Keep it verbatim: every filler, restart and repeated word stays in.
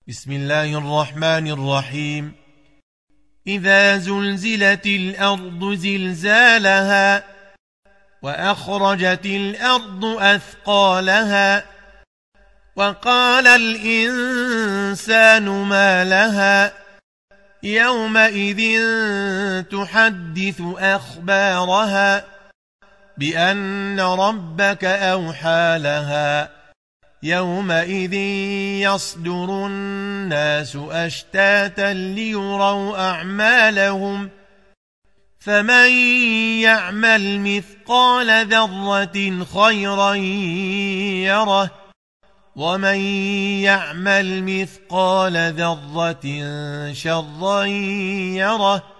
بسم الله الرحمن الرحيم. إذا زلزلت الأرض زلزالها وأخرجت الأرض أثقالها وقال الإنسان ما لها يومئذ تحدث أخبارها بأن ربك أوحى لها يومئذ يصدر الناس أشتاتا ليروا أعمالهم فمن يعمل مثقال ذرة خيرا يره ومن يعمل مثقال ذرة شرا يره